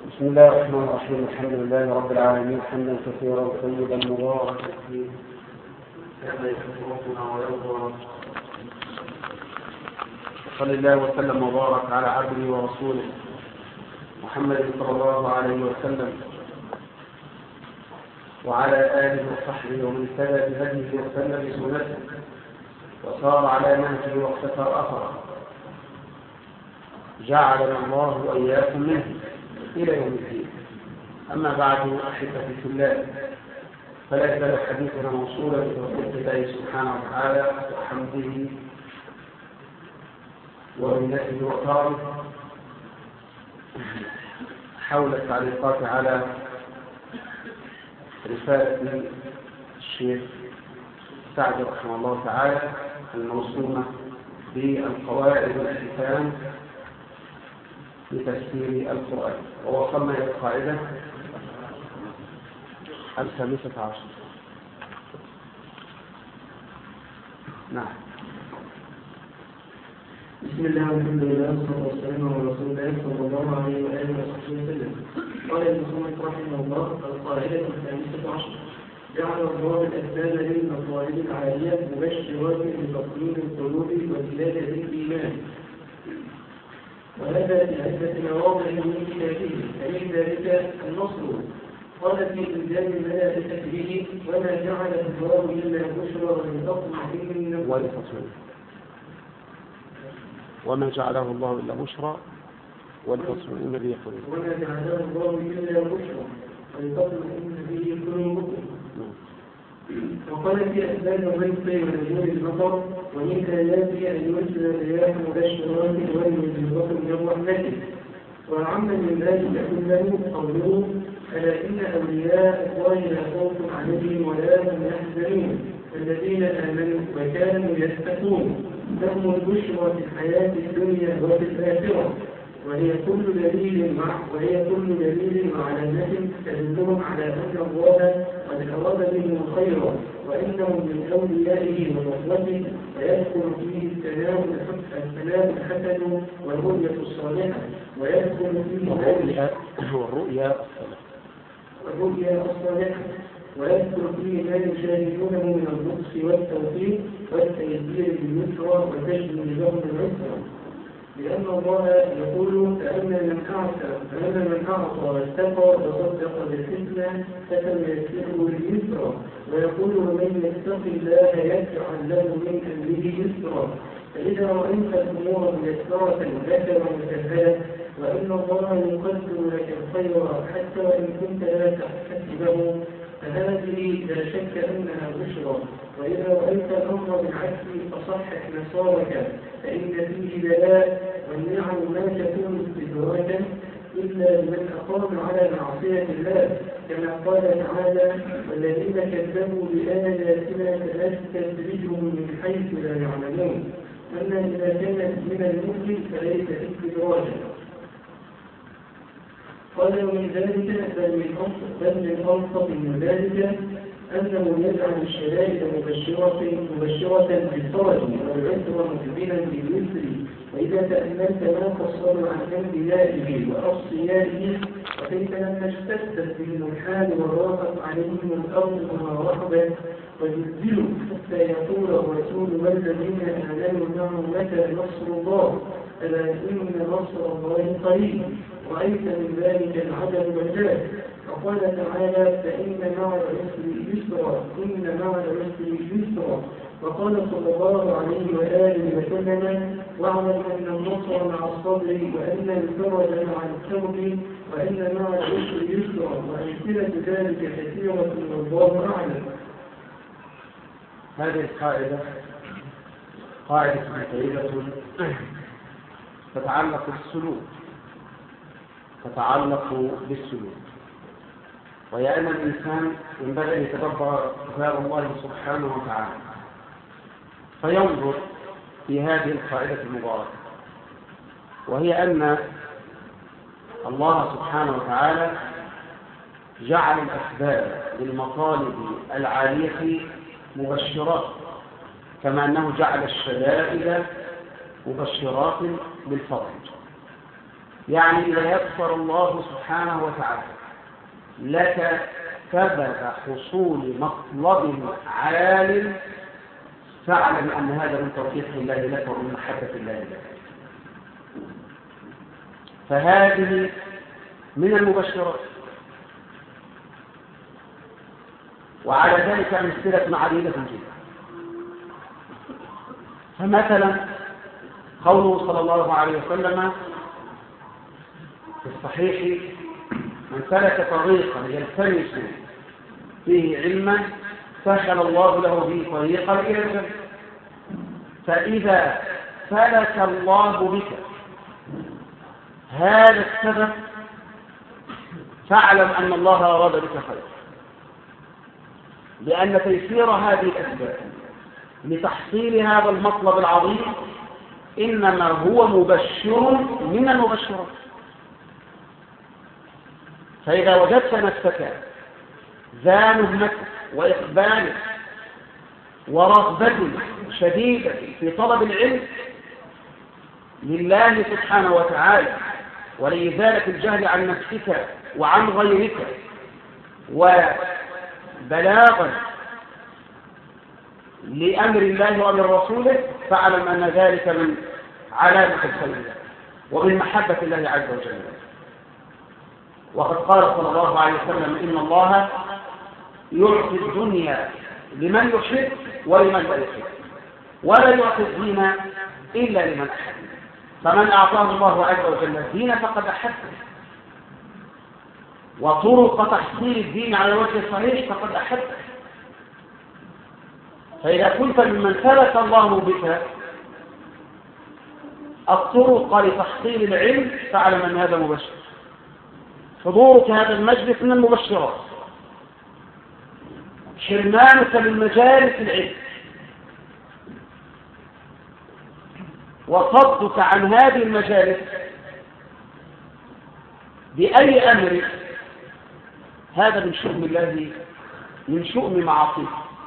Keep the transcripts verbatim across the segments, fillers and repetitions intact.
بسم الله الرحمن الرحيم. الحمد لله رب العالمين، حمدا كثيرا طيبا مباركا فيه كما يحب ربنا ويرضى. صلى الله وسلم وبارك على عبده ورسوله محمد صلى الله عليه وسلم وعلى آله وصحبه ومن اهتدى بهديه واستنى بسنته وسار على نهجه واقتفى أثره. جعلنا الله وإياكم منه إلى يوم الدين. أما بعد، أحبتي في الله، فلا يزال حديثنا موصولا بتوفيق الله سبحانه وتعالى وحمده ومنته وكرمه حول التعليقات على رسالة الشيخ سعد رحمه الله تعالى الموسومة بالقواعد والأحكام لتفسير القرآن. ووصلنا إلى القاعدة الخامسة عشر. نعم. بسم الله والحمد لله والصلاة والسلام على رسول الله صلى الله عليه وآله وصحبه وسلم. قال المصنف رحمه الله: القاعدة الخامسة عشر: جعل الله الأسباب للمطالب العالية مبشرات بتطمين القلوب وزيادة الإيمان، وهذا في عدة مواضع من كتابه، فمن ذلك النصر. قال في إنزال الملائكة به: وما جعله الله إلا بشرى ولتطمئن ولتطمئن وما جعله الله إلا بشرى ولتطمئن به قلوبكم. وما جعله الله إلا بشرى ولتطمئن به قلوبكم. وقال في أسباب الرزق ونزول المطر: ومن آياته أن يرسل الرياح مبشرات وينذركم من رحمته. وعم من ذلك كله قوله: ألا إن أولياء الله لا خوف عليهم ولا هم يحزنون الذين آمنوا وكانوا يتقون لهم البشرى في الحياة الدنيا وفي الآخرة. وهي كل دليل مع وهي كل دليل وعلامة تدلهم على أن الله قد أراد بهم خيرا وإنهم من أوليائه ونصرته، ويدخل فيه السلام السلام الحسن والرؤية الصالحة، ويدخل فيه الرؤيا والرؤيا الرؤيا الصالحة ويذكر فيه ما يشاهدونه من اللطف والتوفيق والتيسير باليسرى وتجلب لهم العسرى. لأن الله يقول: فأما من أعطى فأما من أعطى واتقى وصدق بالحسنى فسنيسره لليسرى. ويقول: ومن يتق الله يجعل له من أمره يسرا. فإذا رأيت الأمور ميسرة لك ومسهلة وإن الله يقدر لك الخير حتى وإن كنت لا تحتسبه، فهذه لا شك أنها بشرى. وإذا رأيت الأمر بالعكس فصحح مسارك، فإن فيه بلاء، والنعم لا تكون استدراجا إلا لمن أقام على معصية الله، كما قال تعالى: والذين كذبوا بآياتنا سنستدرجهم من حيث لا يعلمون. أما إذا كانت من المؤمن فليس استدراجا. قال: ومن ذلك بل من أنصف من ذلك أنه يجعل الشدائد مبشرة مبشرة بالفرج والعسر مقبلا باليسر. وإذا تأملت ما فصل عن أنبيائه وأصفيائه وكيف لما اشتدت بهم الحال وضاقت عليهم الأرض وما رحبت وزلزلوا حتى يقول الرسول: والذين آمنوا معه متى نصر الله؟ ألا إن نصر الله قريب. رأيت من ذلك العجب والجاه. وقال تعالى: فإن مع العسر يسرا إن مع العسر يسرا. وقال صلى الله عليه وآله وسلم: واعلم أن النصر مع الصبر وأن الفرج مع الكرب وأن مع العسر يسرا. وأمثلة ذلك كثيرة والله أعلم. هذه القاعدة قاعدة طيبة تتعلق بالسلوك تتعلق بالسلوك وهي أن الإنسان ينبغي أن يتدبر كتاب الله سبحانه وتعالى فينظر في هذه القاعدة المباركة، وهي أن الله سبحانه وتعالى جعل الأسباب للمطالب العالية مبشرات، كما أنه جعل الشدائد مبشرات بالفرج. يعني إذا يسر الله سبحانه وتعالى لك سبب حصول مطلب عال، فاعلم أن هذا من توفيق الله لك ومن محبة الله لك. فهذه من المبشرات. وعلى ذلك أمثلة عديدة جدا. فمثلا قوله صلى الله عليه وسلم في الصحيح: من سلك طريقا يلتمس فيه علما سهل الله له به طريقا إلى الجنة. فإذا سلك الله بك هذا السبب فاعلم أن الله أراد بك خير، لأن تيسير هذه الأسباب لتحصيل هذا المطلب العظيم إنما هو مبشر من المبشرات. فإذا وجدت نفسك ذا نهمة وإقبال ورغبة شديدة في طلب العلم لله سبحانه وتعالى، ولإزالة الجهل عن نفسك وعن غيرك وبلاغا لأمر الله وأمر رسوله، فاعلم أن ذلك من علامة الخير ومن محبة الله عز وجل. وقد قال صلى الله عليه وسلم: إن الله يعطي الدنيا لمن يحب ولمن لا يحب، ولا يعطي الدين إلا لمن أحب. فمن أعطاه الله عز وجل الدين فقد أحبه، وطرق تحصيل الدين على الوجه الصحيح فقد أحبه. فإذا كنت ممن سلك الله بك الطرق لتحصيل العلم فاعلم أن هذا مبشر. حضورك هذا المجلس من المبشرات. حرمانك من مجالس العلم وصدك عن هذه المجالس بأي أمر هذا من شؤم الله، من شؤم معاصيه،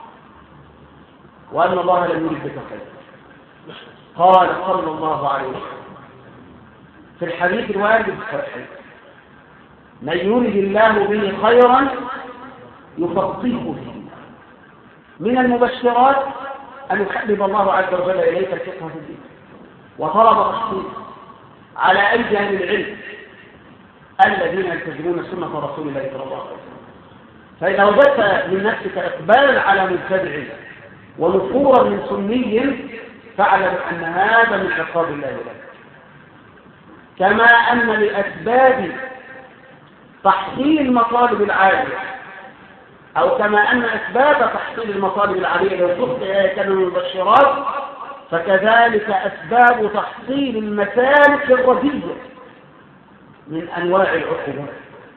وأن الله لم يرد بك خير. قال صلى الله عليه وسلم في الحديث الوارد في الصحيح: من يرد الله به خيرا يفقهه فيه. من المبشرات أن يحبب الله عز وجل إليك الفقه في الدين وطلب تحصيله على أيدي أهل العلم الذين يلتزمون سنة رسول الله صلى الله عليه وسلم. فإذا وجدت من نفسك إقبالا على مبتدع ونفورا من سني فاعلم أن هذا من عقاب الله لك. كما أن لأسباب تحصيل المطالب العالية، أو كما أن أسباب تحصيل المطالب العالية لو صدت كان من المبشرات، فكذلك أسباب تحصيل المسالك الرديئة من أنواع العقوبات.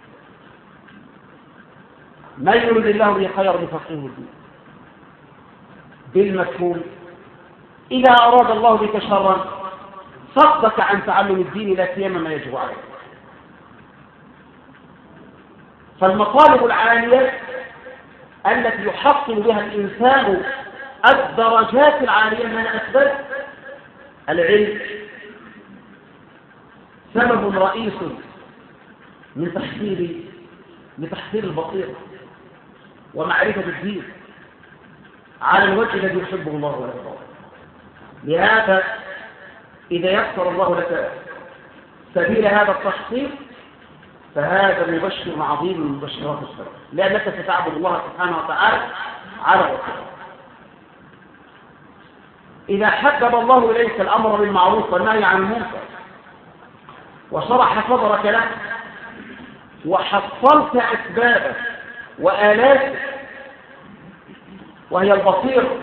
من يريد الله به خيرا يفقهه الدين بالمفهوم. إذا أراد الله بك شرا صدك عن تعلم الدين لا سيما ما يجب عليك. فالمطالب العالية التي يحصل بها الإنسان الدرجات العالية من أسباب العلم سبب رئيس من تحصيل لتحصيل البصيرة ومعرفة الدين على الوجه الذي يحبه الله ويرضاه. لهذا إذا يسر الله لك سبيل هذا التحصيل فهذا مبشر عظيم من مبشرات السبب، لأنك ستعبد الله سبحانه وتعالى على وجهه. إذا حبب الله إليك الأمر بالمعروف والنهي عن المنكر وشرح صدرك له وحصلت أسبابه وآلاته وهي البصيرة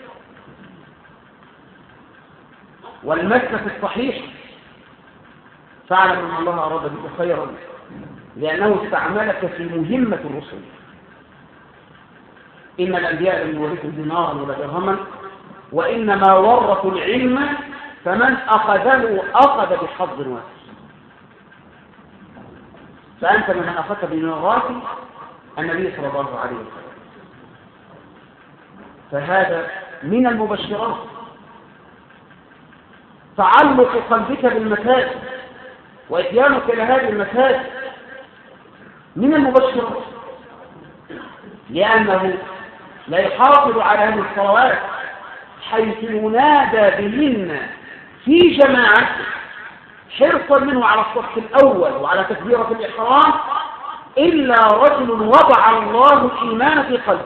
والمسلك الصحيح، فاعلم أن الله أراد بك خيرا لأنه استعملك في مهمة الرسل. إن الأنبياء لم يورثوا دينارا ولا درهما وإنما ورثوا العلم فمن أخذه أخذ بحظ واسع. فأنت من أخذت بميراث النبي صلى الله عليه وسلم. فهذا من المبشرات. تعلق قلبك بالمساجد وإتيانك إلى هذه المساجد من المبشرات، لأنه لا يحافظ على هذه الصلوات حيث ينادى بهن في جماعة حرصا منه على الصف الأول وعلى تكبيرة الإحرام إلا رجل وضع الله الإيمان في قلبه.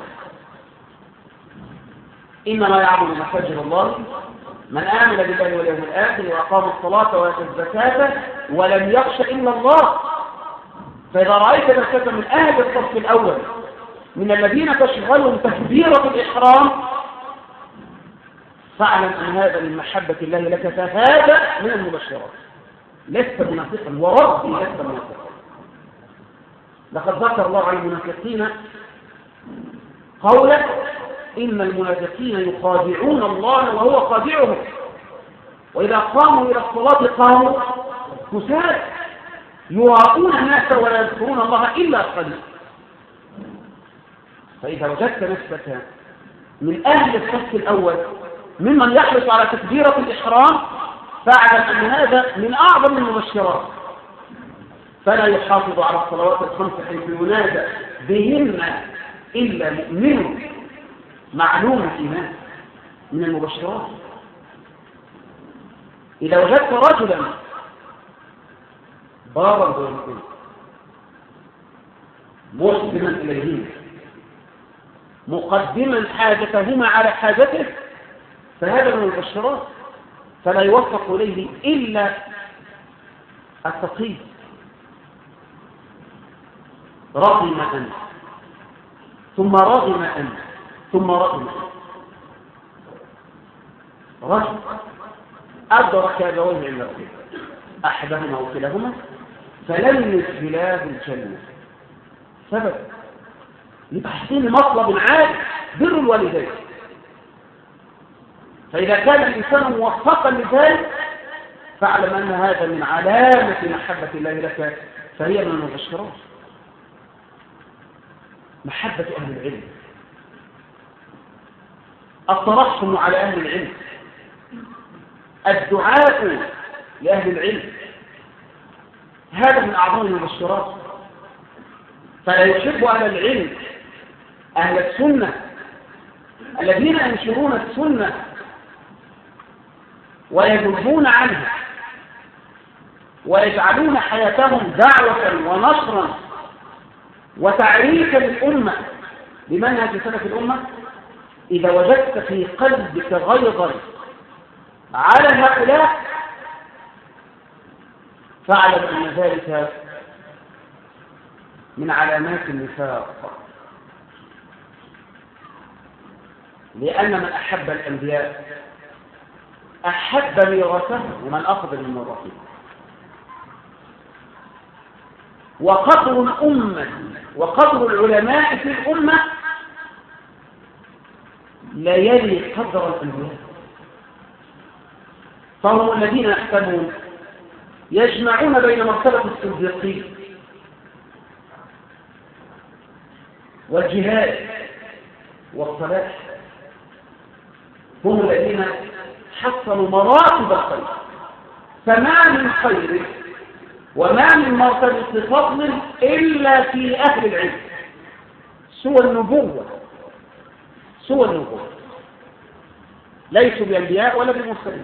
إنما يعبد مساجد الله من آمن بالله واليوم الآخر وأقام الصلاة وآتى الزكاة ولم يخش إلا الله. فإذا رأيت نفسك من أهل الصف الأول من الذين تشغلهم تكبيرة الإحرام فاعلم أن هذا من محبة الله لك، فهذا من المبشرات. لست منافقا وربي لست منافقا. لقد ذكر الله عن المنافقين قولا إن المنافقين يخادعون الله وهو خادعهم وإذا قاموا إلى الصلاة قاموا كسالى يراءون الناس ولا يذكرون الله إلا قليلا. فإذا وجدت نفسك من أهل الصف الأول ممن يحرص على تكبيرة الإحرام فاعلم أن هذا من أعظم المبشرات. فلا يحافظ على الصلوات الخمس حيث ينادى بهن إلا مؤمن معلوم الإيمان، من المبشرات. إذا وجدت رجلا بارا بوالديه مسلما إليهما مقدما حاجتهما على حاجته فهذا من المبشرات. فلا يوفق إليه إلا التقي. رغم أنت ثم رغم أنت ثم رغم أنت. رجل أدرك أبويه عند ربه أحدهما أو كلاهما فلم يدخلاه الجنة. سبب لتحصيل مطلب عالي بر الوالدين. فإذا كان الإنسان موفقا لذلك فاعلم أن هذا من علامة محبة الله لك، فهي من المبشرات. محبة أهل العلم، الترحم على أهل العلم، الدعاء لأهل العلم، هذا من أعظم المبشرات. فلا يحب أهل العلم أهل السنة الذين ينشرون السنة ويذبون عنها ويجعلون حياتهم دعوة ونشرا وتعريفا للأمة بمنهج سلف الأمة. إذا وجدت في قلبك غيظا على هؤلاء فاعلم أن ذلك من علامات النفاق، لأن من أحب الأنبياء أحب ميراثه ومن أخذ من ميراثه. وقدر الأمة وقدر العلماء في الأمة لا يلي قدر الأنبياء. فهم الذين يحسبون يجمعون بين مرتبة الصديقين والجهاد والصلاح. هم الذين حصلوا مراتب الخير، فما من خير وما من مرتبة فضل إلا في أهل العلم سوى النبوة سوى النبوة ليسوا بأنبياء ولا بمرسلين،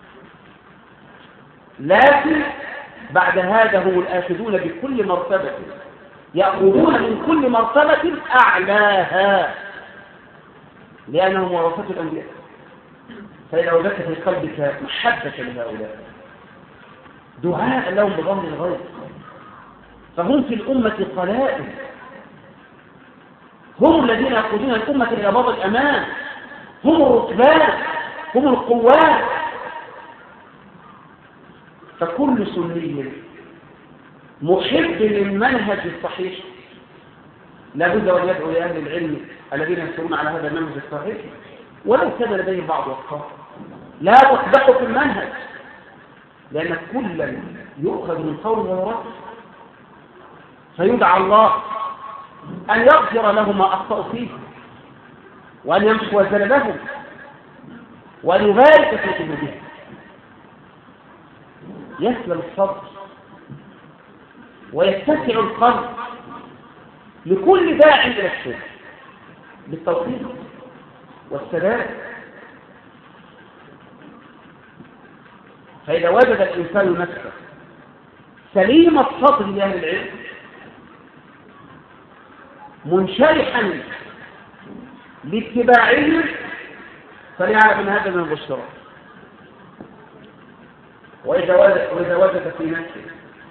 لكن بعد هذا هم الآخذون بكل مرتبة، يأخذون من كل مرتبة أعلاها لأنهم ورثة الأنبياء. فإذا وجدت في قلبك محبة لهؤلاء دعاء لهم بظهر الغيب فهم في الأمة قلائل، هم الذين يقودون الأمة إلى باب الأمان، هم الركبان، هم القوات. فكل سني محب للمنهج الصحيح لابد أن يدعو لأهل العلم الذين يسيرون على هذا المنهج الصحيح ولو كان لديهم بعض أفكار. لا تقدحوا في المنهج لأن كلا يؤخذ من قول ويرد، فيدعى الله أن يغفر لهم ما أخطأوا فيه وأن يمحو زللهم وأن يبارك في قلوبهم. يسلم الصبر ويتسع القلب لكل داع إلى الشرك بالتوفيق والسداد. فإذا وجد الإنسان نفسه سليم الصدر لأهل العلم منشرحا لاتباعهم فليعلم ان هذا من البشرى. وإذا وجد, وإذا وجد في نفسه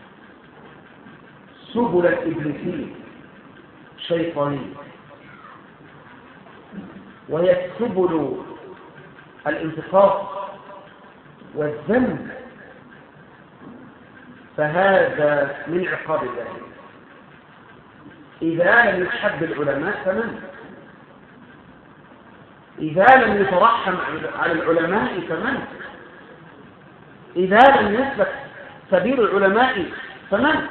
سبل الإبليسية شيطانية وهي سبل الانتقاص والذنب فهذا من عقاب الله. إذا لم يحب العلماء فمن؟ إذا لم يترحم على العلماء فمن؟ إذا لم يثبت سبيل العلماء فمن؟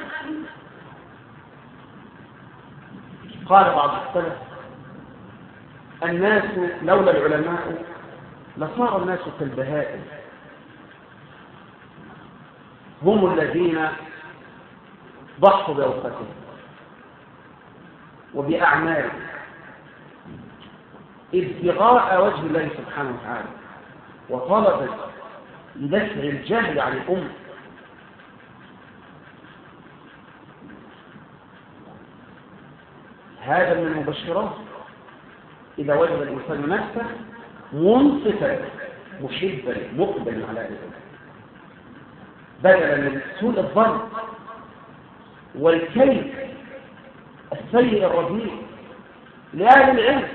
قال بعض السلف الناس لولا العلماء لصار الناس كالبهائم، هم الذين ضحوا بأوقاتهم وبأعمالهم ابتغاء وجه الله سبحانه وتعالى وطلبا لدفع الجهل عن الأمة. هذا من المبشرات إذا وجد الإنسان نفسه منصفا محبا مقبلا على ذلك بدلا من سوء الظن والكيد السيء الرديء لأهل العلم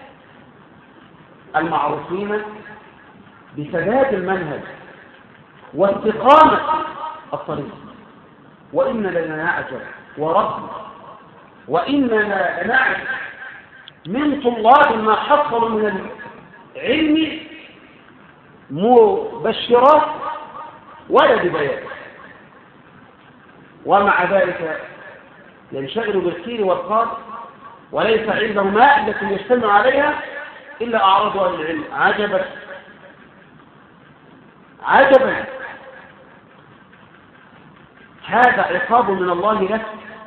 المعروفين بسداد المنهج واستقامة الطريق. وإن لنا نعجب ورب وإننا لنعجب من طلاب ما حصلوا من العلم مبشرات ولا ببيان، ومع ذلك ينشغل بالخير والقال وليس عنده مادة يجتمع عليها إلا أعراض أهل العلم. عجبا عجبا، هذا عقاب من الله لك.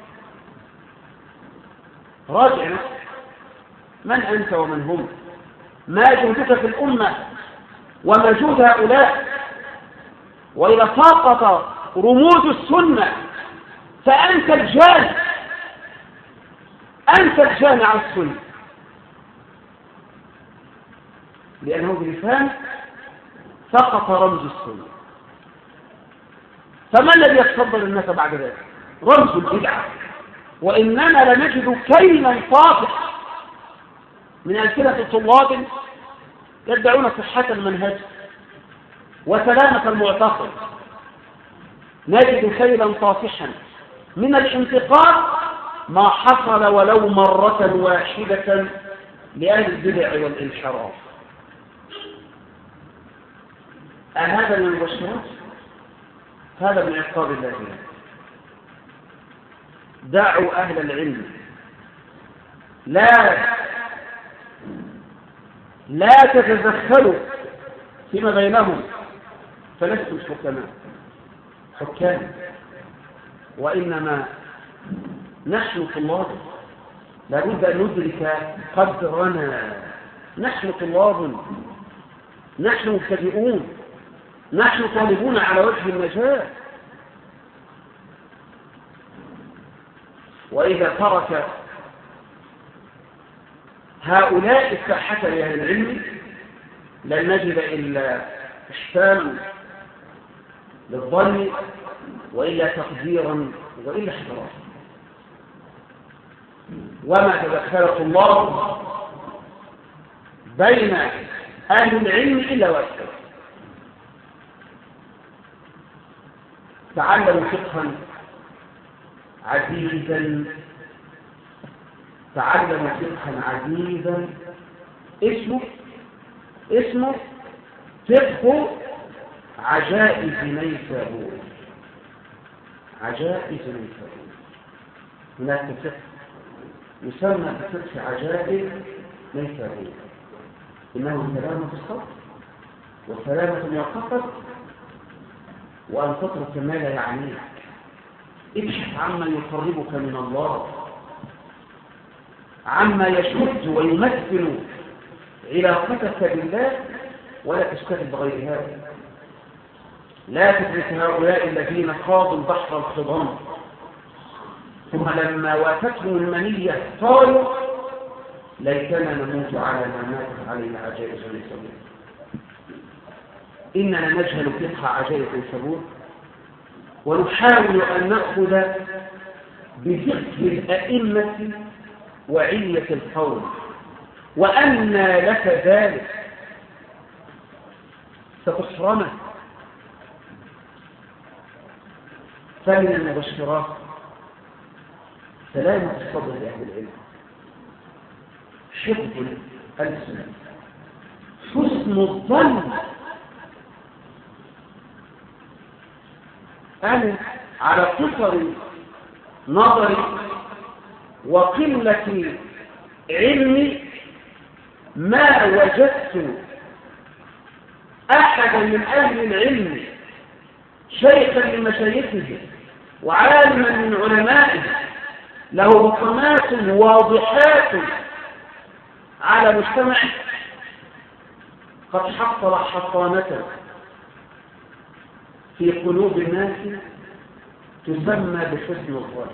راجع نفسك، من أنت ومن هم؟ ما جهدك في الأمة وما جهد هؤلاء؟ وإذا سقط رموز السنة فأنت الجاني، أنت الجاني على السنة، لأنه بلسان سقط رمز السنة. فما الذي يتصدر الناس بعد ذلك؟ رمز البدعة. وإننا لنجد كيلا طافح من ألسنة طلاب يدعون صحة المنهج وسلامة المعتقد. نجد كيلا طافحا من الانتقاد ما حصل ولو مرة واحدة لأهل البدع والانحراف. أهذا من المبشرات؟ هذا من عقاب الله. دعوا أهل العلم، لا لا تتدخلوا فيما بينهم، فلستم حكماء حكام، وإنما نحن طلاب لابد أن ندرك قدرنا. نحن طلاب، نحن مبتدئون، نحن طالبون على وجه النجاة. وإذا ترك هؤلاء الساحة لأهل العلم لن نجد إلا إحسان للظن وإلا تقديرا وإلا احترام. وما تدخلت الله بين أهل العلم إلا وأكثر. تعلموا فقها عزيزا، تعلموا فقها عزيزا اسمه اسمه فقه عجائز نيسابور. عجائز نيسابور، هناك فقه يسمى بفقه عجائز نيسابور، إنه سلامة الصدر وسلامة من القصد وأن تترك ما لا يعنيك ابحث عما يقربك من الله، عما يشد ويمثل علاقتك بالله، ولا تشتغل بغير هذا. لا تدرك هؤلاء الذين خاضوا البحر الخضام ثم لما وافته المنية قالوا ليتنا نموت على ما ماتت عليه عجائز اليسبون. إننا نجهل فقه عجائز اليسبون ونحاول أن نأخذ بفقه الأئمة وعلية القول، وأنى لك ذلك ستحرمه. فمن المبشرات سلامة الصدر لأهل العلم، حفظ الألسنة، حسن الظن. أنا على قصر نظري وقلة علمي ما وجدت أحدا من أهل العلم شيخا من مشايخه وعالما من علمائه له بصمات واضحات على مجتمعه قد حصل حصانة في قلوب الناس تسمى بحسن الظن.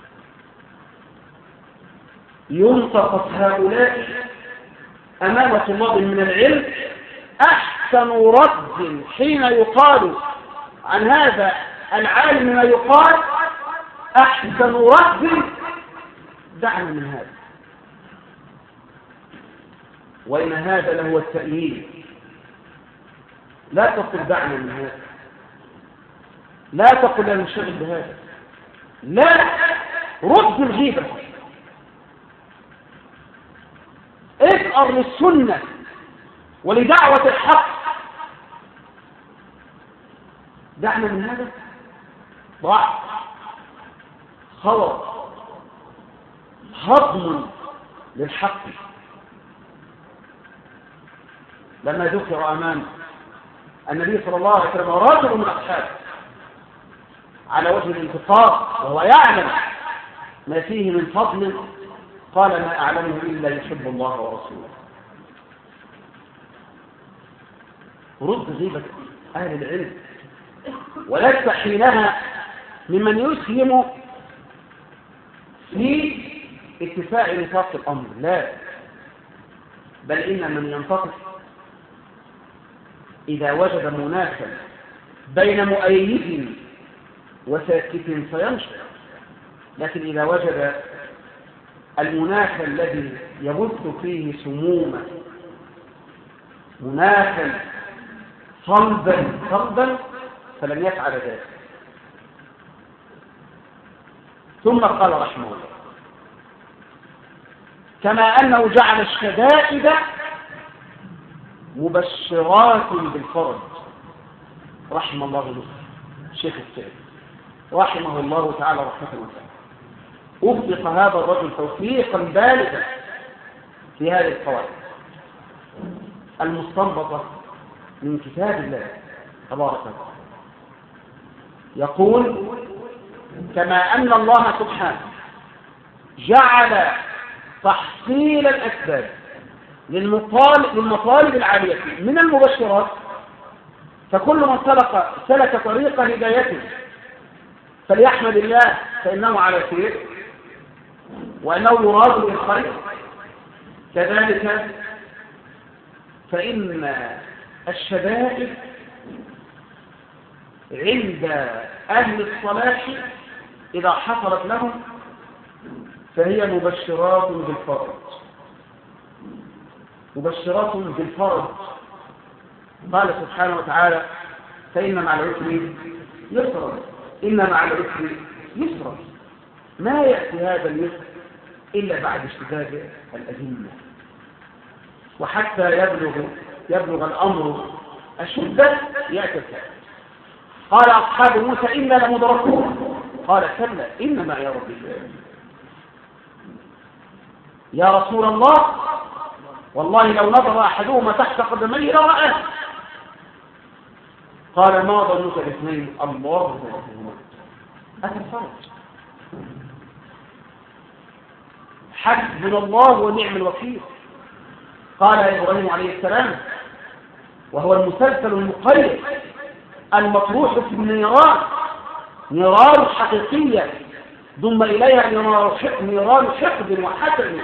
ينطق هؤلاء أمام طلاب من العلم أحسن رد حين يقال عن هذا العالم ما يقال أحسن رد دعنا من هذا، وإن هذا لهو التأييد. لا تقل دعنا من هذا، لا تقل لا نشغل بهذا، لا، رد الغيبة، اثأر للسنة ولدعوة الحق. دعنا من هذا ضعف، خور، هضم للحق. لما ذكر أمام النبي صلى الله عليه وسلم رجل من أصحابه على وجه الانتصار وهو يعلم ما فيه من فضل، قال ما أعلمه إلا يحب الله ورسوله. رد غيبة أهل العلم، ولست حينها ممن يسهم في اتساع نطاق الأمر، لا، بل إن من ينتقص إذا وجد مناخا بين مؤيد وساكت فينشر، لكن إذا وجد المناخ الذي يبث فيه سموما، مناخا صلبا صلبا، فلم يفعل ذلك. ثم قال رحمه الله كما أنه جعل الشدائد مبشرات بالفرج. رحم الله الشيخ السعدي رحمه الله تعالى رحمة واسعة، وفق هذا الرجل توفيقا بالغا في هذه القواعد المستنبطة من كتاب الله تبارك وتعالى. يقول كما أن الله سبحانه جعل تحصيل الأسباب للمطالب, للمطالب العالية من المبشرات، فكل من سلك, سلك طريق هدايته فليحمد الله فإنه على خير وأنه يراد بالخير. كذلك فإن الشدائد عند أهل الصلاح إذا حصلت لهم فهي مبشرات بالفرج، مبشرات بالفرج. قال سبحانه وتعالى فإن مع العسر يسرا، إن مع العسر يسرا. ما يأتي هذا اليسر إلا بعد اشتداد الأزمة، وحتى يبلغ يبلغ الأمر أشده يأتي الكافر. قال أصحاب موسى إنا لمدركون، قال كلا إن معي ربي سيهدين. يا رسول الله والله لو نظر أحدهما تحت قدميه لرآه. قال ما ظنك باثنين الله ثالثهما. أتى الفرج. حسبنا الله ونعم الوكيل. قال إبراهيم عليه السلام وهو المسلسل المقيد المطروح في النيران، نيران حقيقية ضم إليها نيران حقد وحسد،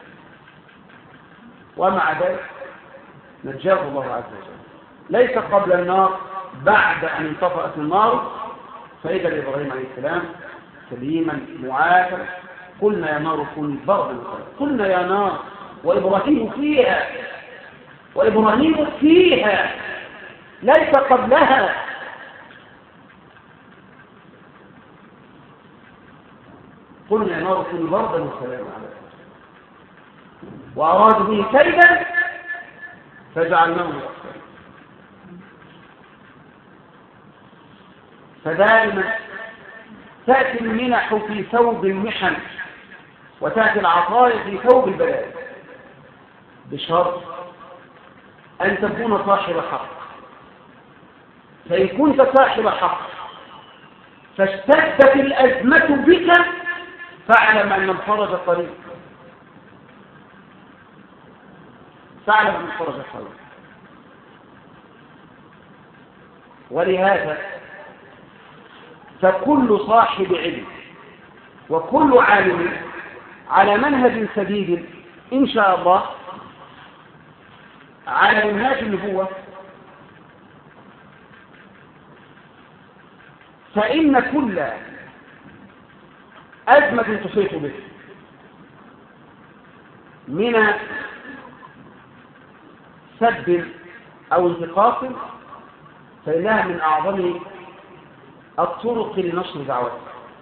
ومع ذلك نجاه الله عز وجل، ليس قبل النار، بعد أن انطفأت النار فإذا إبراهيم عليه السلام سليما معافى. قلنا يا نار كوني بردا قلنا يا نار وإبراهيم فيها، وإبراهيم فيها ليس قبلها. قلنا يا نار كوني بردا وسلاما عليكم، وأراد به كيدا فجعلناه أسفل. فدائما تأتي المنح في ثوب المحن، وتأتي العطايا في ثوب البلاء، بشرط أن تكون صاحب حق. فإن كنت صاحب حق فاشتدت الأزمة بك فاعلم أن الفرج قريب، فاعلم أن الفرج قريب. ولهذا فكل صاحب علم وكل عالم على منهج سديد إن شاء الله، على منهاج النبوة، فإن كل أزمة تحيط به من سب أو انتقاص فإنها من أعظم الطرق لنشر دعوته.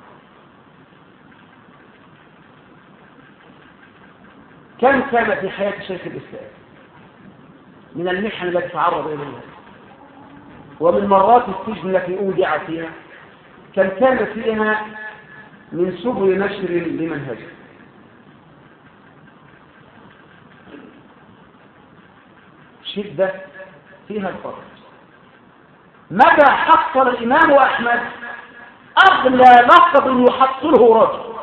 كم كان في حياة شيخ الإسلام من المحن التي تعرض إليها، ومن مرات السجن التي أودع فيها، كم كان فيها من سبل نشر لمنهجه. شدة فيها الفرج. متى حصل الإمام أحمد أغلى لقب يحصله رجل؟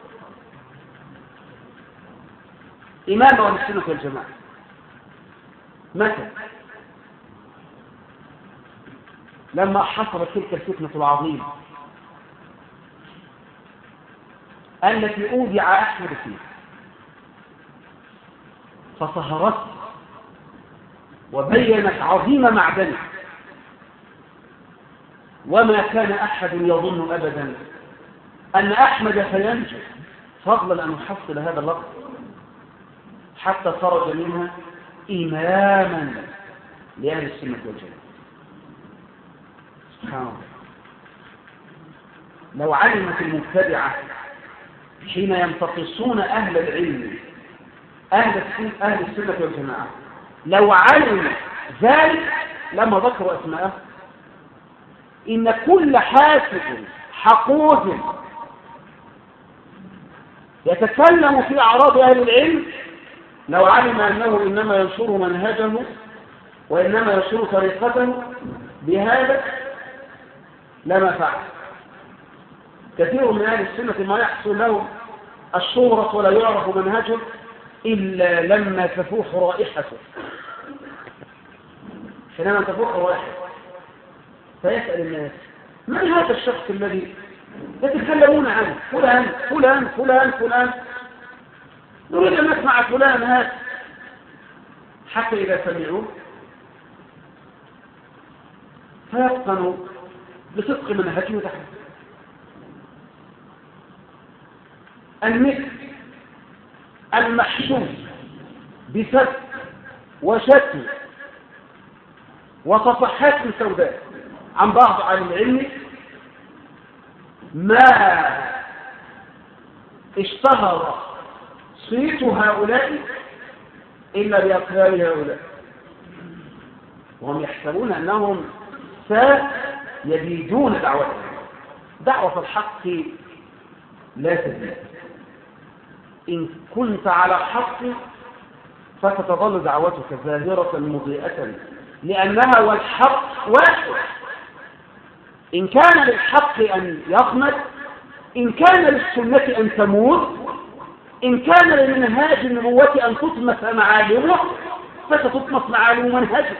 إمام أهل السنة والجماعة. متى؟ لما حصلت تلك الفتنة العظيمة التي أودع أحمد فيها، فصهرت وبينت عظيم معدنه، وما كان أحد يظن أبدا أن أحمد سينجو فضلا أن يحصل هذا اللقب، حتى خرج منها إماما لأهل السنة والجماعة. سبحان الله. لو علمت المبتدعة حين يمتقصون أهل العلم أهل السنة, أهل السنة والجماعة، لو علموا ذلك لما ذكروا أسماءه. إن كل حاسد حقود يتكلم في أعراض أهل العلم لو علم أنه إنما ينشر منهجه وإنما ينشر طريقته بهذا لما فعل. كثير من أهل السنة ما يحصل له الشهرة ولا يعرف منهجه إلا لما تفوح رائحته. حينما تفوح رائحته فيسأل الناس: من هذا الشخص الذي يتكلمون عنه؟ فلان فلان فلان فلان، نريد أن نسمع فلان هذا. حتى إذا سمعوه فيتقنوا بصدق منهجه تحت. المثل المحشوش بسد وشتم وصفحات سوداء عن بعض أهل العلم ما اشتهر صيت هؤلاء إلا بأقلال هؤلاء، وهم يحسبون أنهم سيبيدون دعوتهم. دعوة الحق لا تزيد. إن كنت على حق فستظل دعوتك ظاهرة مضيئة، لأنها والحق واحد. إن كان للحق أن يخمد إن كان للسنة أن تموت، إن كان لمنهاج النبوة أن تطمس معالمه، فستطمس معالم منهجه.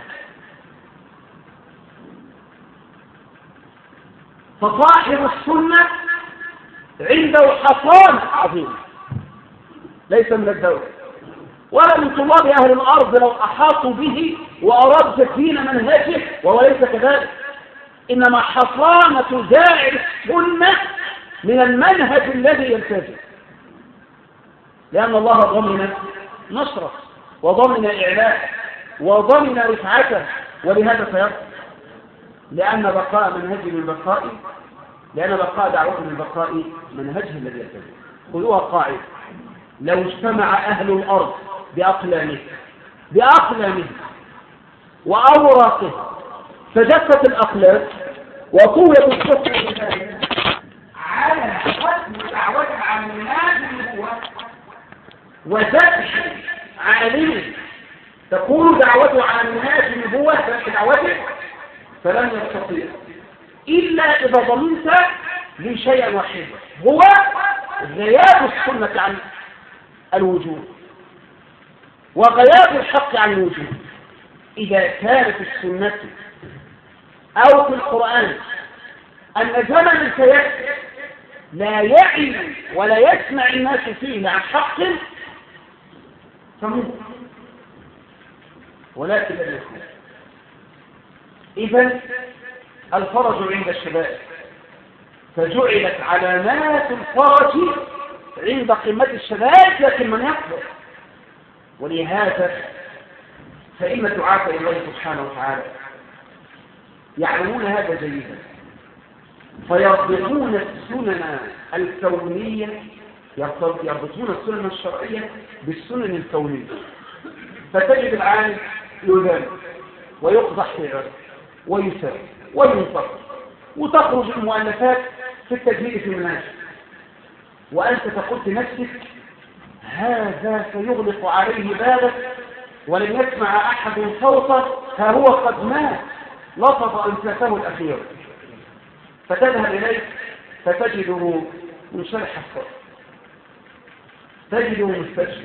فصاحب السنة عنده حصانة عظيمة ليس من الدولة ولا من طلاب أهل الأرض لو أحاطوا به وأرادوا تكوين منهجه، وهو ليس كذلك. إنما حصانة داعي السنة من المنهج الذي يلتزم، لأن الله ضمن نصره وضمن إعلاءه وضمن رفعته، ولهذا سيبقى، لأن بقاء منهجه من بقائه، لأن بقاء دعوته من بقاء منهجه الذي يلتزم. خذوها قاعدة: لو اجتمع أهل الأرض بأقلامه بأقلامه وأوراقه فجفت الأقلام وطولت الصفر على ختم دعوته عن منهج النبوة وذبح عالمه تكون دعوته عن منهج النبوة ذبح دعوته، فلن يستطيع إلا إذا ضمنت من شيء واحد، هو غياب السنة عن الوجود وغياب الحق عن الوجود. إذا كانت السنة أو في القرآن أن زمن الكيان لا يعي ولا يسمع الناس فيه عن حق فموت، ولكن لم يكن. إذن الفرج عند الشباب، فجعلت علامات الفرج عند قمة الشباب لكن من يكبر. ولهذا فإن دعاة إلى الله سبحانه وتعالى يعلمون هذا جيدا، فيربطون السنن الكونية يربطون السنن الشرعية بالسنن الكونية. فتجد العالم يذم ويقضح في عرض ويسر وينصر، وتخرج المؤلفات في التجهيل في المناهج، وأنت تقول لنفسك هذا سيغلق عليه بابك ولن يسمع أحد صوته، ها هو قد مات لفظ أنفاسه الأخيرة. فتذهب إليه فتجده منشرح الصدر، تجده مستشفى،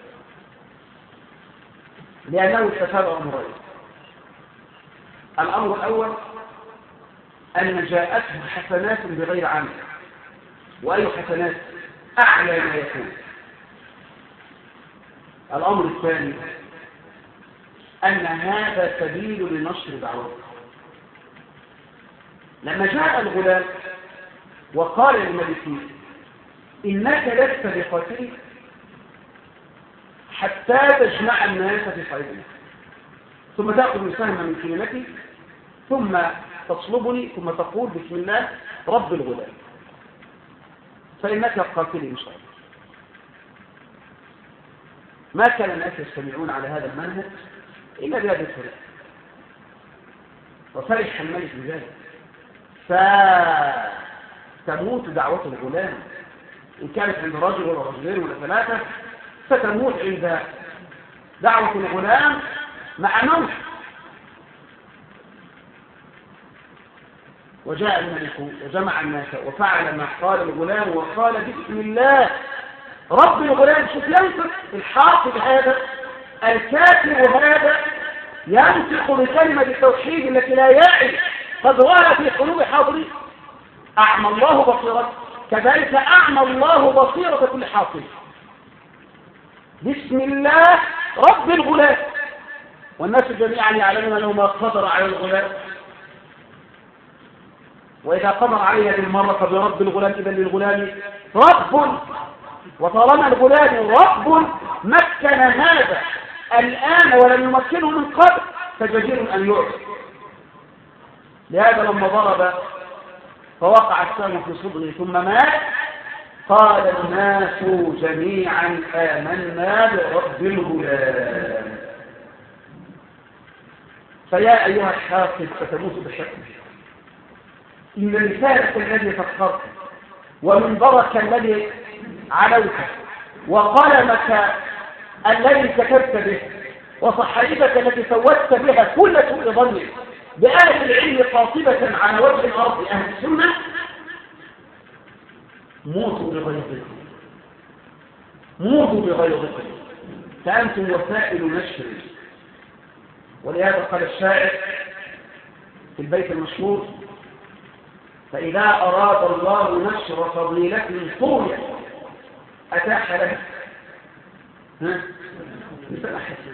لأنه استفاد أمرين: الأمر الأول أن جاءته حسنات بغير عمل، وأي حسنات؟ أعلى ما يكون. الأمر الثاني أن هذا سبيل لنشر دعوته. لما جاء الغلام وقال للملك: إنك لست بقاتل حتى تجمع الناس في صعيدنا، ثم تأخذ سهما من كلمتي، ثم تصلبني، ثم تقول بسم الله رب الغلام، فإنك قاتل إن شاء الله. ما كان الناس يستمعون على هذا المنهج إلا بهذه الطريقة، وفرح الملك بذلك، فتموت دعوة الغلام. إن كانت عند رجل ولا رجلين ولا ثلاثة، فتموت عند دعوة الغلام مع نوح. وجاء الملك وجمع الناس وفعل ما قال الغلام، وقال بسم الله رب الغلام. شوف ينطق الحافظ هذا الكاتب هذا ينطق بكلمة التوحيد التي لا يعي قد وقع في قلوب حاضرين. أعمى الله بصيرة، كذلك أعمى الله بصيرة كل حافظ. بسم الله رب الغلام، والناس جميعا يعلمون أنه ما قدر على الغلام، وإذا قدر عليها بالمرة فبرب الغلام إذا للغلام رب، وطالما الغلام رب مكن هذا الآن ولم يمكنه من قبل فجدير أن يعرف. لهذا لما ضرب فوقع السهم في صدره ثم مات، قال الناس جميعا آمنا برب الغلام. فيا أيها الحافظ فتموت بحكمه، إن لسانك الذي فكرت ومنبرك الذي علوت وقلمك الذي كتبت به وصحيفتك التي سودت بها كل سوء ظن بأهل العلم قاطبة على وجه الأرض أهل السنة موتوا بغيظكم موتوا بغيظكم فأنتم وسائل نشر. ولهذا قال الشاعر في البيت المشهور: فإذا أراد الله نشر فضيلة طوية أتاح له لسان حسن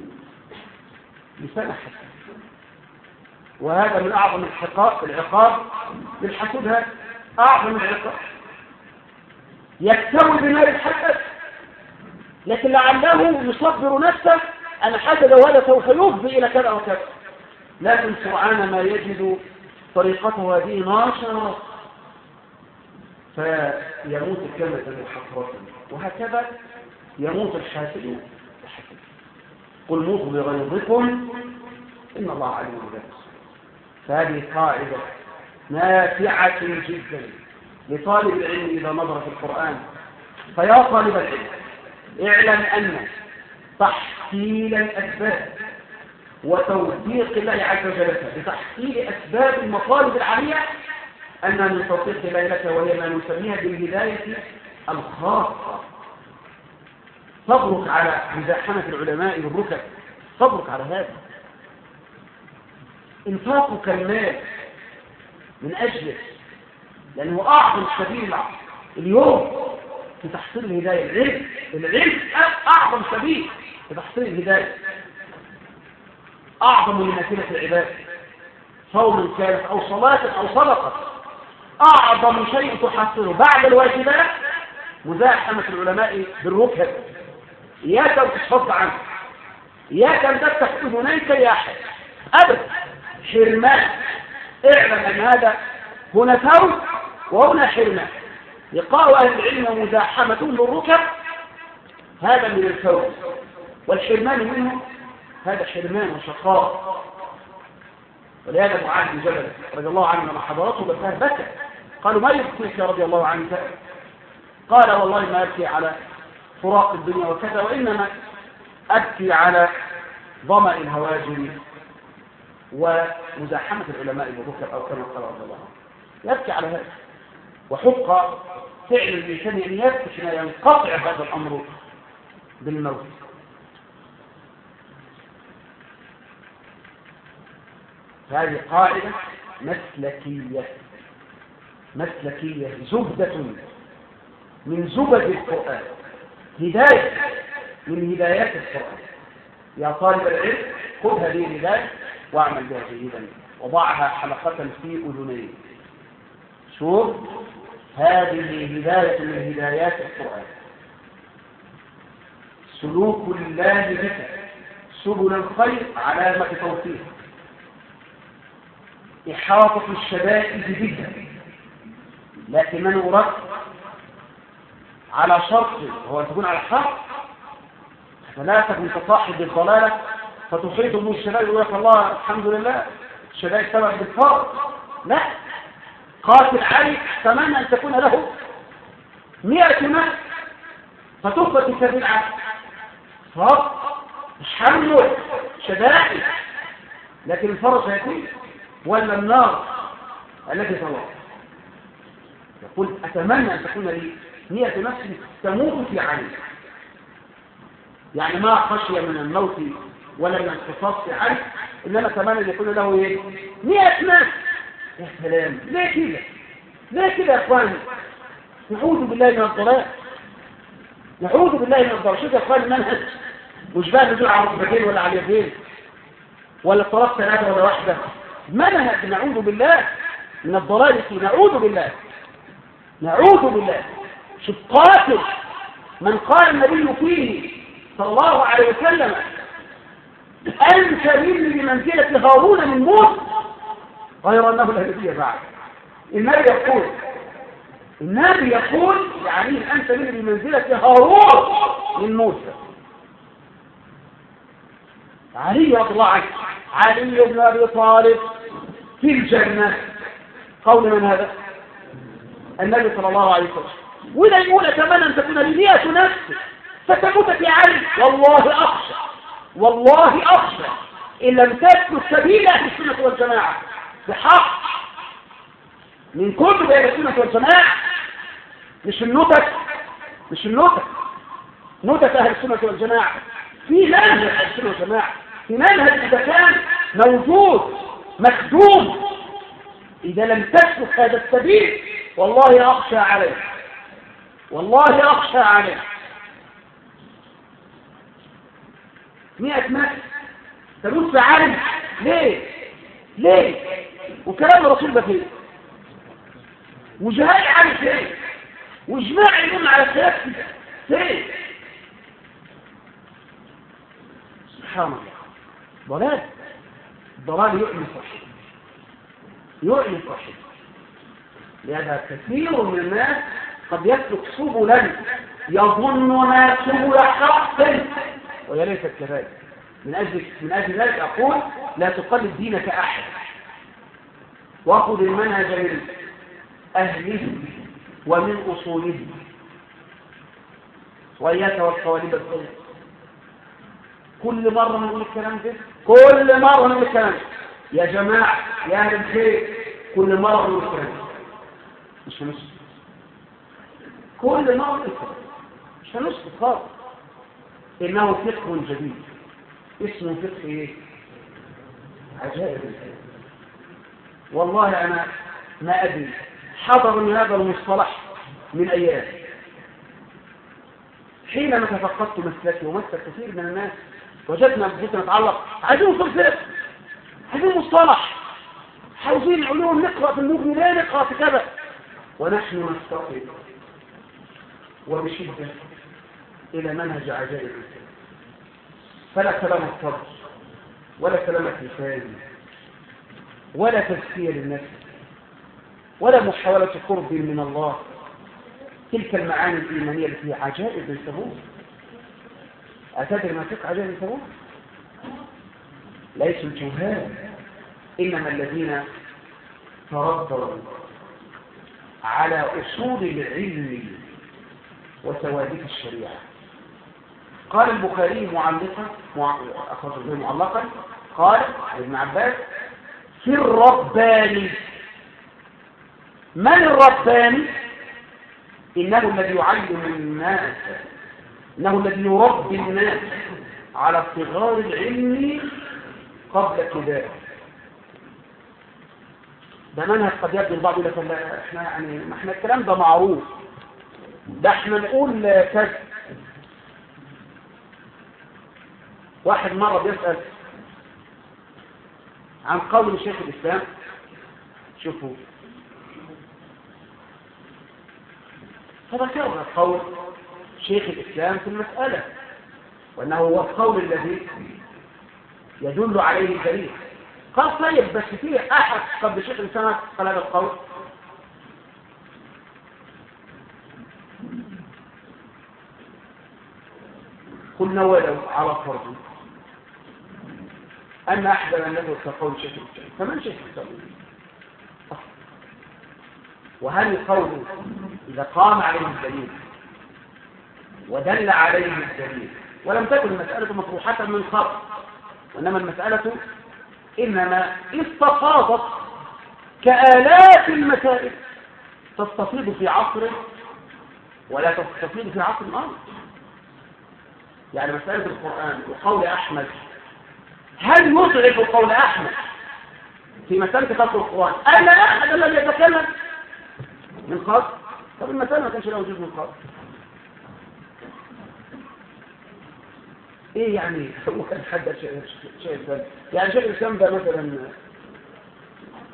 لسان حسن. وهذا من أعظم الحقاق العقاب للحسود. هذا أعظم العقاب، يكتوي بنار الحسد، لكن لعله يصبر نفسه أن حسد وهذا سوف يفضي إلى كذا وكذا، لكن سرعان ما يجد طريقته هذه ناشرة فيموت كلمة وحسرة. وهكذا يموت الحاسد بحسد. قل موتوا بغيظكم إن الله عليم بذات الصدور. فهذه قاعدة نافعة جدا لطالب العلم إذا نظر في القرآن. فيا طالب العلم اعلم أن تحصيل الأسباب وتوفيق الله عز وجل بتحصيل أسباب المطالب العالية أن من توفيق الله لك، وهي ما نسميها بالهداية الخاصة. صبرك على مزاحمة العلماء بالركب، صبرك على هذا. انفاقك المال من أجله، لأنه أعظم سبيل اليوم في تحصيل الهداية. العلم العلم أعظم سبيل في تحصيل الهداية، أعظم من نافلة العباد، صوم كانت أو صلاة أو صدقة. أعظم شيء تحصله بعد الواجبات مزاحمة العلماء بالركب. إياك أن تصد عنه، إياك أن تفتح أذنيك يا أحد أبدا، حرمان. اعلم أن هذا هنا فوز وهنا حرمان. لقاء أهل العلم ومزاحمة بالركب هذا من الفوز، والحرمان منه هذا حرمان وشقاء. ولهذا معاذ بن جبل رضي الله عنه لما حضرته بكى بكى. قالوا: ما يبكيك يا رضي الله عنك؟ قال: والله ما أبكي على فراق الدنيا وكذا، وإنما أبكي على ظمأ الهواجر ومزاحمة العلماء بالركب، أو كما قال رضي الله عنه. يبكي على هذا، وحق فعل الإنسان أن يبكي ما ينقطع هذا الأمر بالموت. هذه قاعدة مسلكية مسلكية زبدة من زبد القرآن، هداية من هدايات القرآن. يا طالب العلم خذ هذه الهداية واعمل بها جيدا، وضعها حلقة في أذنيك. شوف، هذه هداية من هدايات القرآن. سلوك الله بك سبل الخير علامة توفيق، إحاطة الشدائد بها. لكن من أرد على شرط هو أن تكون على الحق، فلا تكن تصاحب الضلالة فتحيط به الشدائد ويقول لك الله الحمد لله الشدائد سبب بالفرق. لا، قاتل علي أتمنى أن تكون له مئة نفس فتثبت سبيل عام فرق تحمل شدائد، لكن الفرج يكون ولا النار التي تروح. يقول أتمنى أن تكون لي مئة نفس تموت في علي، يعني ما خشي من الموت ولا من القصاص في علي، إنما أتمنى أن يكون له إيه؟ مئة نفس. يا سلام، ليه كده؟ ليه كده يا أخواني؟ نعوذ بالله من الضلال، نعوذ بالله من الضلال. شوف يا أخواني المنهج مش بقى نزول على ركبتين ولا على يدين ولا طرف ثلاثة ولا واحدة، منهج نعوذ بالله من الضلال فيه. نعوذ بالله نعوذ بالله. شوف قاتل من قال النبي فيه صلى الله عليه وسلم أنت مني بمنزلة هارون من موسى غير أنه لا نبي بعد. النبي يقول النبي يقول يعني أنت مني بمنزلة هارون من موسى. علي رضي الله عنه، علي بن أبي طالب في الجنة. قول من هذا؟ النبي صلى الله عليه وسلم. وإذا يقول أتمنى أن تكون لي مئة نفس فتموت في علي، والله أخشى والله أخشى إن لم تسلك سبيل أهل السنة والجماعة بحق من كتب أهل السنة والجماعة مش النكت مش النكت نكت أهل السنة والجماعة. في منهج أهل السنة والجماعة، في منهج إذا كان موجود مخدوم، إذا لم تسلك هذا السبيل والله أخشى عليه، والله أخشى عليه. مئة متر تبص عالم ليه؟ ليه؟ وكلام الرسول ده فيه، وجهاد عن فيه، واجماع يدل على سياسة فيه. سبحان الله، ضلال ضلال يؤلم صاحبه، يؤلم صاحبه. لهذا كثير من الناس قد يسلك سبلا يظنها سبل حق وهي ليست كذلك. من اجل من اجل ذلك اقول لا تقلد دينك احد، واخذ المنهج من اهله ومن اصوله، واياك والقوالب الصغيره. كل مره نقول الكلام ده، كل مره نقول الكلام ده يا جماعه يا اهل الخير، كل مره نقول الكلام ده. مش هنسكت، كل مره نقول الكلام مش هنسكت خالص. انه فقه جديد اسمه فقه ايه؟ عجائب. والله انا ما ادري حضرني هذا المصطلح من ايام حينما تفقدت مسلكي ومسلك كثير من الناس، وجدنا انفسنا نتعلق عايزين نوصل فقه، عايزين مصطلح، عاوزين علوم نقرا في المغني، لا نقرا في كذا، ونحن نستقبل وبشده الى منهج عجائب. فلا كلام الصبر ولا كلام اللسان ولا تزكية للنفس ولا محاولة قرب من الله. تلك المعاني الإيمانية التي هي عجائب الثبوت. أتدري ما فقه عجائب الثبوت؟ ليسوا الجهال، إنما الذين تربوا على أصول العلم وثوابت الشريعة. قال البخاري معلقا أخرجه معلقا، قال ابن عباس في الرباني. من الرباني؟ إنه الذي يعلم الناس، إنه الذي يربي الناس على صغار العلم قبل كباره. ده منهج قد يبدو البعض يقول لك احنا يعني ما احنا الكلام ده معروف، ده احنا نقول كذا. واحد مرة بيسأل عن قول شيخ الإسلام، شوفوا فذكرنا قول شيخ الإسلام في المسألة، وأنه هو القول الذي يدل عليه الدليل. قال طيب بس فيه أحد قبل شيخ الإسلام قال هذا القول؟ قلنا ولو على فرض أن أحد لم يدل كقول شيخ الإسلام، فمن شيخ الإسلام؟ وهل القول إذا قام عليه الدليل ودل عليه الدليل ولم تكن المسألة مطروحة من قبل، وإنما المسألة إنما استفاضت كآلاف المسائل تستفيض في عصر ولا تستفيض في عصر آخر. يعني مسألة القرآن وقول أحمد، هل يضعف قول أحمد في مسألة خلق القرآن أن أحد لم يتكلم من قبل؟ طب المسألة ما كانش له وجود من قبل. ايه يعني هو كان حد شيء ثاني؟ يعني شيخ الإسلام ده مثلا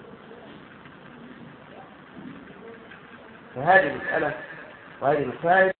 فهذه مسألة وهذه مسائل